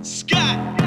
Scott.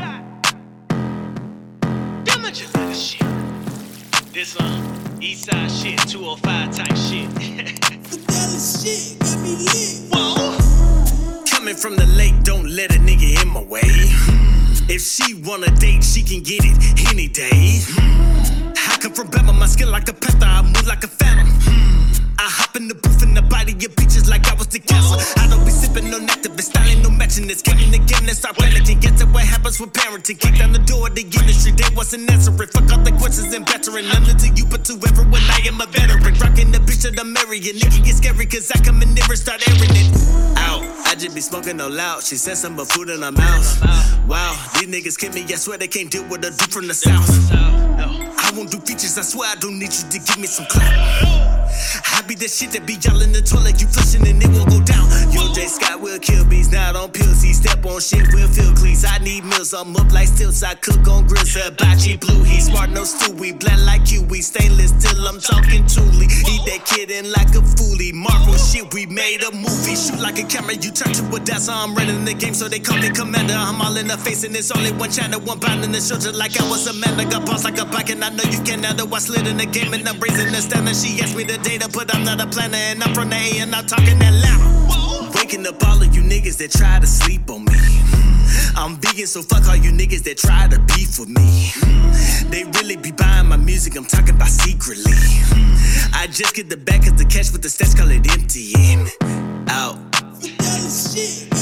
Damage a little shit. This Eastside shit, 205 type shit. The Dallas shit got me lit. Whoa. Coming from the lake, don't let a nigga in my way. If she wanna date, she can get it any day. I come from Bama, my skin like a panther, I move like a phantom. I hop in the booth and I body your bitches like I was the castle. I don't be sipping no nectar, but styling no matching. This game in the game, that's our panicking. Get to what happens with parenting. Kick down the door of the industry, they wasn't answering. Fuck all the questions and veteran. None to you, but to everyone, I am a veteran. Rocking the bitch that I'm marrying. Nigga get scary, cause I come in there and start airing it out. I just be smoking no loud. She said some food in her mouth. Wow, these niggas kill me, I swear they can't deal with a dude from the south. I won't do features, I swear I don't need you to give me some clout. I be the shit that be y'all in the toilet, you flushing and it won't go down. Yo, J. Scott will kill bees, not on pills. He step on shit, will feel cleats. I need meals, I'm up like stilts. I cook on grills, hibachi blue. He smart, no stew, we blend like you. We stainless till I'm talking truly. Eat that kid in like a foolie. Marvel shit, we made a movie. Shoot like a camera, you turn to a dancer. I'm running the game, so they call me commander. I'm all in the face and it's only one channel. One pound in the shoulder like I was a man. I got boss like a bike and I know you can handle. I slid in the game and I'm raising the standard. She asked me the data, but I'm not a planner. And I'm from the A and I'm talking that loud. Waking up all of you niggas that try to sleep on me. I'm vegan, so fuck all you niggas that try to beef with me. They really be buying my music, I'm talking about secretly. I just get the back of the cash with the stats, call it emptying out. The Dallas shit.